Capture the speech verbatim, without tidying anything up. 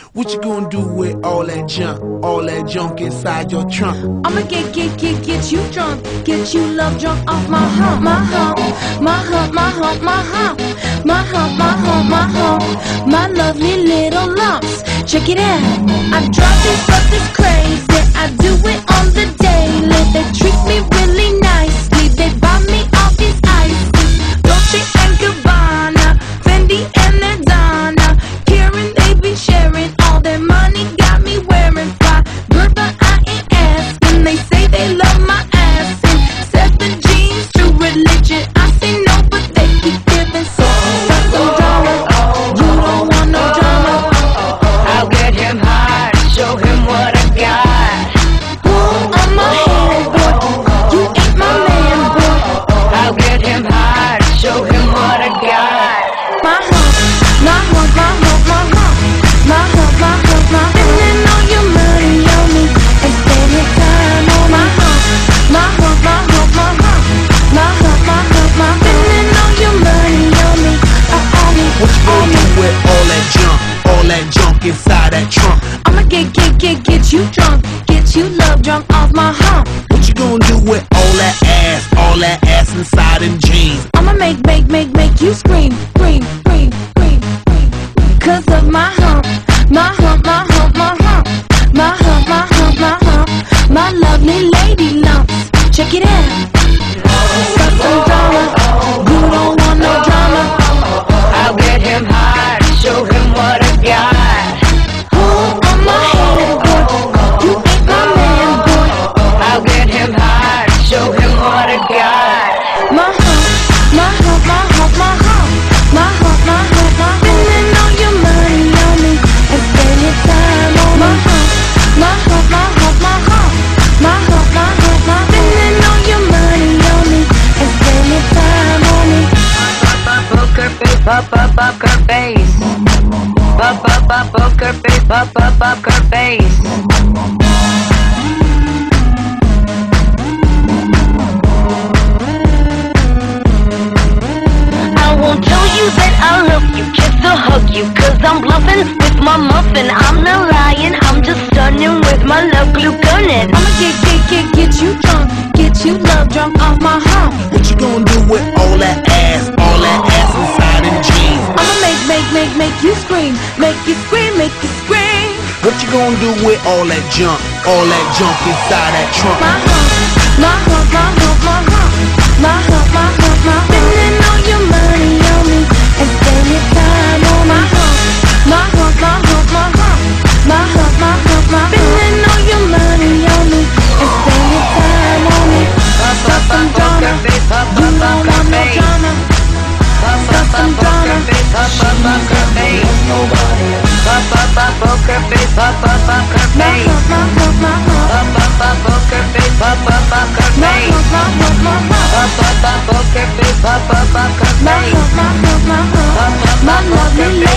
What you gonna do with all that junk, all that junk inside your trunk? I'ma get, get, get, get you drunk, get you love drunk off my hump, my hump, my hump, my hump, my hump, my hump, my hump, my hump, my lovely little lumps. Check it out. I drive these brothers crazy. I do it on the daily. They treat me really nicely. They buy me all these ices, Dolce and Gabbana, Fendi and Adana. Karen, they be sharing all their money. Got me wearing fly, girl, but I ain't asking. They say they love my ass and seven jeans, true religion. I say no, but they keep giving. So got some drama. You don't want no drama. I'll get him high, show him what I got. Ooh, I'm a hand boy. You ain't my man, boy. I'll get him high, show him what I got. My hump, my hump, my hump, my hump, my hump, my hump, my hump. Spending all your money on me and spending time on my hump, my hump, my hump, my hump, my hump, my hump, my hump. Spending all your money on me, uh, on me, What you on gonna me. do with all that junk, all that junk inside that trunk? I'ma get, get, get, get you drunk, get you love drunk off my hump. What you gonna do with all that ass, all that ass inside them jeans? I'ma make, make, make, make you scream, scream, scream, scream, scream. Cause of my hump, my hump, my hump, my hump, my hump, my hump, my hump, my lovely lady lumps. Check it out. Got some drama, you don't want no drama. I'll get him high, show him what I got. Ooh, I'm a hand boy, you ain't my man, boy. I'll get him high, show him what I got. My hump, my hump, my hump, my hump, my hump, my hump, my hump. Spending all your money on me and spending time on my hump, my hump, my hump, my hump, my hump, my hump, my hump. Spending all your money on me and spending time on me. Poker face, pop up, poker face. Pop up, pop poker face, pop up, poker face. I won't tell you that I love you, kiss or hug you, cause I'm bluffing with my muffin. I'm not lying, I'm just stunning with my love glue gunning. I'ma get, get, get, get you drunk, get you love drunk off my hump. What you gonna do with all that ass, all that ass inside them jeans? I'ma make, make, make, make you scream, make you scream, make you scream. What you gonna do with all that junk, all that junk inside that trunk? My hump, my hump, my hump, my hump, my hump, my hump, my hump. Spending all your money on me and spending time on my hump, my hump, my hump, my hump, my hump, my hump, my hump. Spending all your money on me and spending time on me. Got some drama, you don't want no drama. Got some drama, she don't want nobody. Pop up, pop poker face, pop up, poker My face. hump, my hump, my hump, Pop up, pop poker face, pop up, poker my face. hump, my hump, my hump. Pop up, pop poker face, pop up, poker My face. hump, my hump, my hump, my lovely